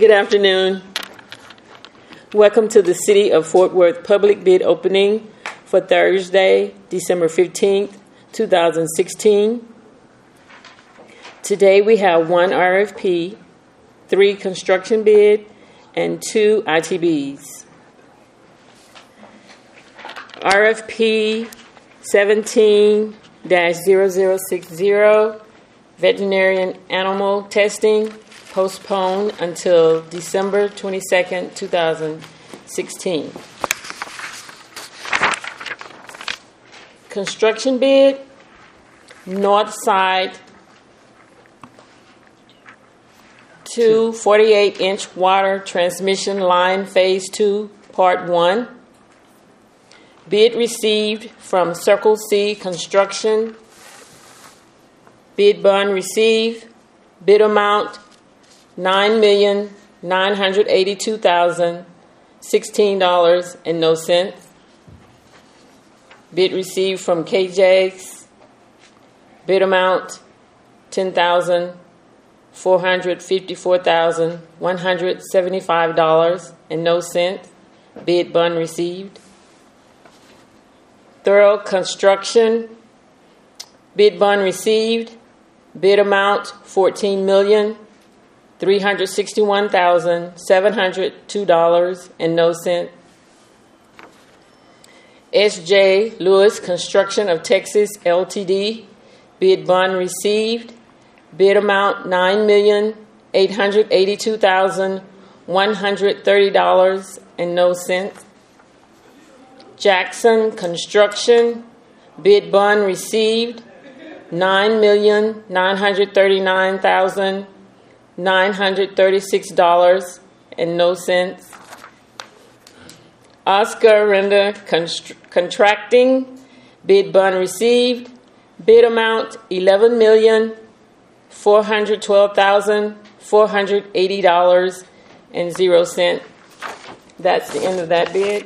Good afternoon. Welcome to the City of Fort Worth public bid opening for Thursday, December 15th, 2016. Today we have 1 RFP, 3 construction bid, and 2 ITBs. RFP 17-0060, veterinarian animal testing, postponed until December 22nd, 2016. Construction bid, north side 2 48-inch water transmission line phase 2, part 1. Bid received from Circle C Construction. Bid bond received. Bid amount $9,982,016.00. Bid received from KJ's. Bid amount $10,454,175.00. Bid bond received. Thorough Construction. Bid bond received. Bid amount $14,361,702.00. S.J. Lewis Construction of Texas Ltd. Bid bond received. Bid amount $9,882,130.00. Jackson Construction. Bid bond received. $9,939,936.00. Oscar Render Contracting. Bid bond received. Bid amount $11,412,480.00. That's the end of that bid.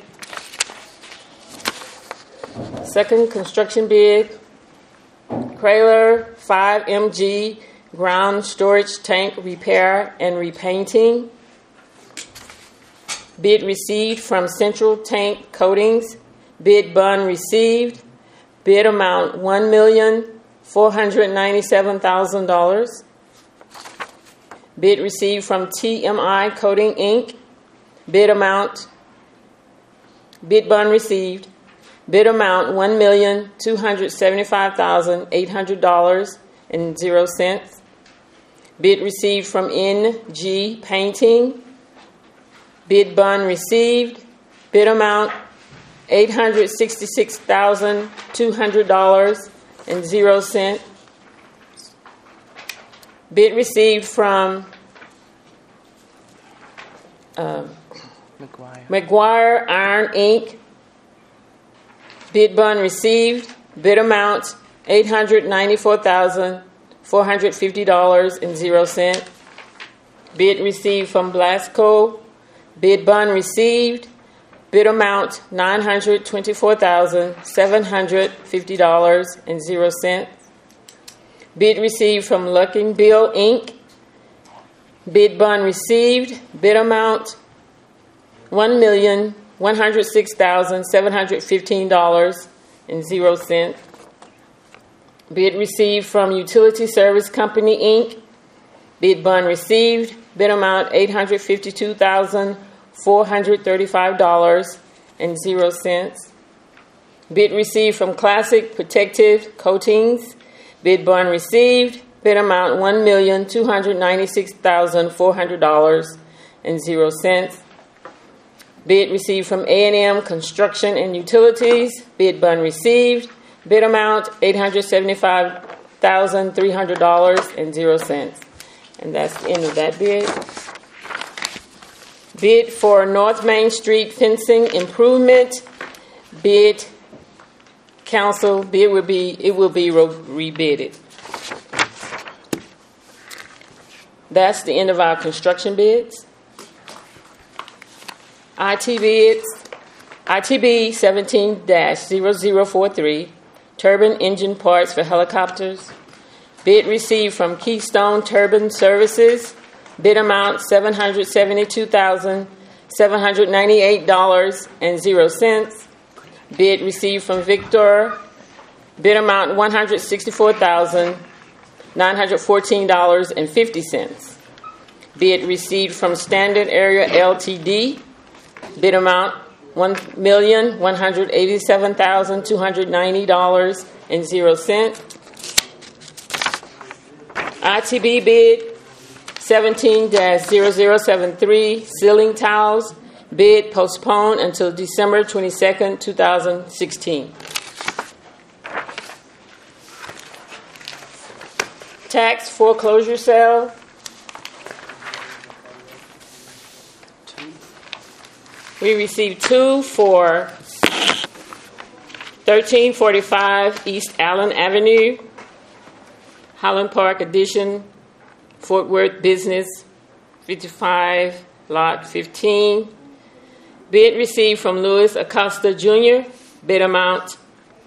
Second construction bid, Kraler 5MG ground storage tank repair and repainting. Bid received from Central Tank Coatings. Bid bond received. Bid amount $1,497,000. Bid received from TMI Coating Inc. Bid bond received. Bid amount $1,275,800.00. Bid received from NG Painting. Bid bond received. Bid amount $866,200.00. Bid received from McGuire Iron Inc. Bid bond received. Bid amount $894,450.00. Bid received from Blasco. Bid bond received. Bid amount $924,750.00. Bid received from Lucking Bill Inc. Bid bond received. Bid amount $1,106,715.00. Bid received from Utility Service Company Inc. Bid bond received. Bid amount $852,435.00. Bid received from Classic Protective Coatings. Bid bond received. Bid amount $1,296,400.00. Bid received from A&M Construction and Utilities. Bid bond received. Bid amount $875,300.00. And that's the end of that bid. Bid for North Main Street fencing improvement. Bid council. Bid will be rebidded. That's the end of our construction bids. ITB 17-0043, turbine engine parts for helicopters. Bid received from Keystone Turbine Services Bid amount $772,798.00. Bid received from Victor. Bid amount $164,914.50. Bid received from Standard Area Ltd. Bid amount $1,187,290.00. ITB bid 17-0073 ceiling tiles. Bid postponed until December 22nd, 2016. Tax foreclosure sale. We received 2 for 1345 East Allen Avenue, Highland Park Addition, Fort Worth Business, 55, Lot 15. Bid received from Louis Acosta Jr. Bid amount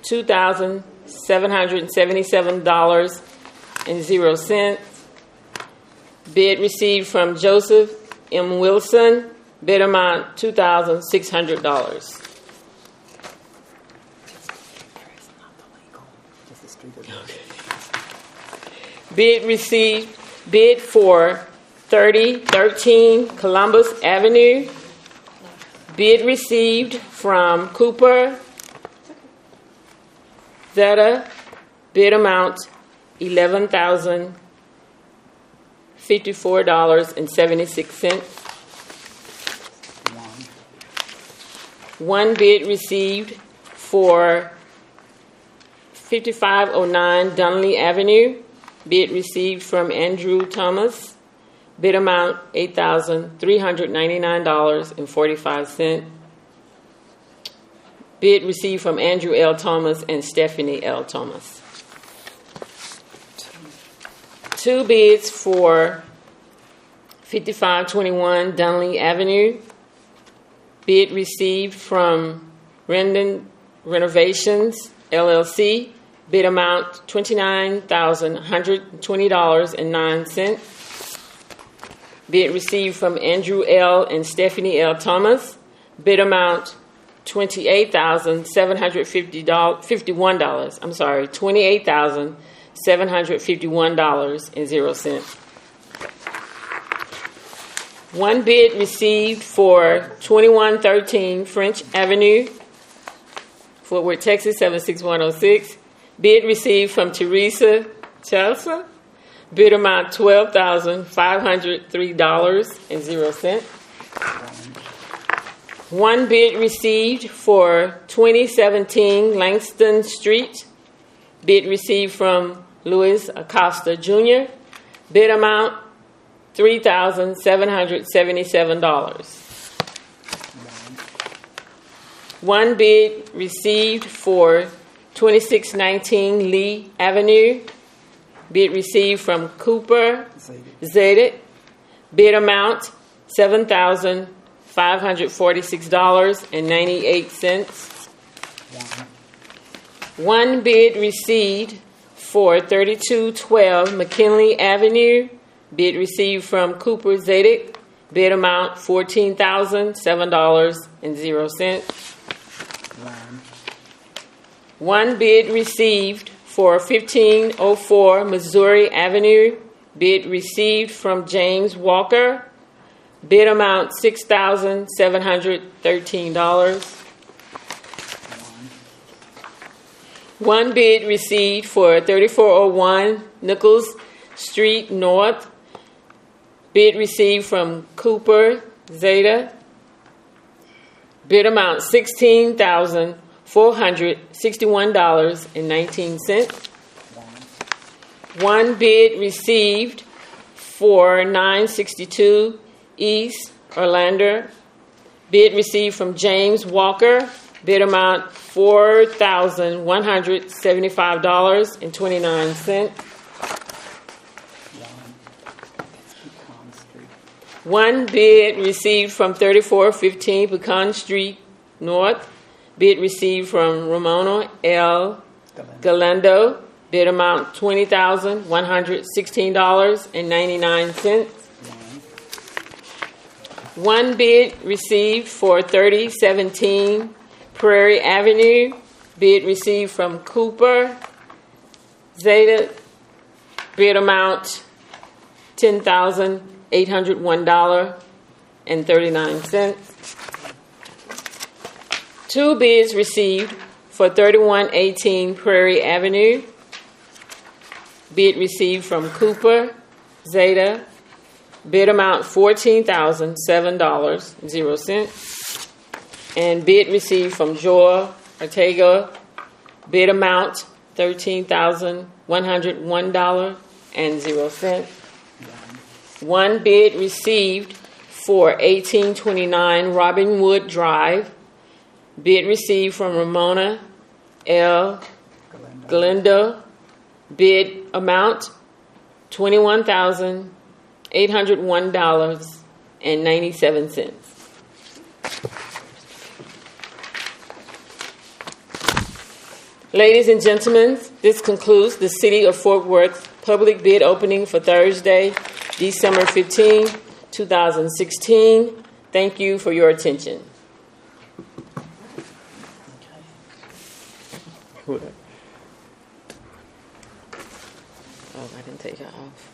$2,777.00. Bid received from Joseph M. Wilson. Bid amount $2,600. Bid received. Bid for 3013 Columbus Avenue. Bid received from Cooper Zeta. Bid amount $11,054.76. One bid received for 5509 Dunley Avenue. Bid received from Andrew Thomas. Bid amount $8,399.45. Bid received from Andrew L. Thomas and Stephanie L. Thomas. 2 bids for 5521 Dunley Avenue. Bid received from Rendon Renovations, LLC. Bid amount $29,120.09. Bid received from Andrew L. and Stephanie L. Thomas. Bid amount $28,751. I'm sorry, $28,751.00. One bid received for 2113 French Avenue, Fort Worth, Texas, 76106. Bid received from Teresa Chelsea. Bid amount $12,503.00. One bid received for 2017 Langston Street. Bid received from Louis Acosta Jr. Bid amount $3,777. One bid received for 2619 Lee Avenue. Bid received from Cooper Zedek. Bid amount $7,546.98. One bid received for 3212 McKinley Avenue. Bid received from Cooper Zedek. Bid amount $14,007.00. One bid received for 1504 Missouri Avenue. Bid received from James Walker. Bid amount $6,713. One bid received for 3401 Nichols Street North. Bid received from Cooper Zeta. Bid amount $16,461.19. One bid received for 962 East Orlando. Bid received from James Walker. Bid amount $4,175.29. One bid received from 3415 Pecan Street North. Bid received from Ramona L. Galendo. Bid amount $20,116.99. One bid received for 3017 Prairie Avenue. Bid received from Cooper Zeta. Bid amount $10,801.39. Two bids received for 3118 Prairie Avenue. Bid received from Cooper Zeta. Bid amount $14,007.00. And bid received from Joel Ortega. Bid amount $13,101.00. One bid received for 1829 Robinwood Drive. Bid received from Ramona L. Glenda. Bid amount $21,801.97. Ladies and gentlemen, this concludes the City of Fort Worth public bid opening for Thursday, December 15, 2016. Thank you for your attention. Oh, I didn't take it off.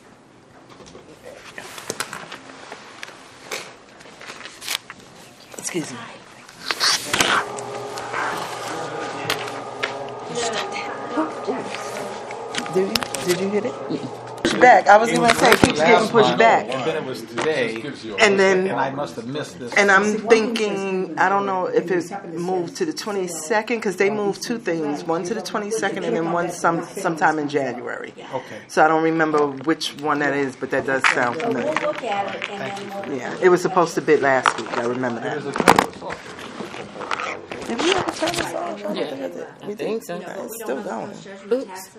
Excuse me. Did you hit it? Push back. I was going to say, it keeps getting pushed back. And then it was today, And then, and I must have missed this. and I'm thinking, I don't know if it moved to the 22nd, because they moved two things, one to the 22nd and then one sometime in January. Okay. So I don't remember which one that is, but that does sound familiar. We'll look at it and then we'll... Yeah, it was supposed to bid last week. I remember that. Did we ever turn this off? Yeah, I think so. It's still going. Oops.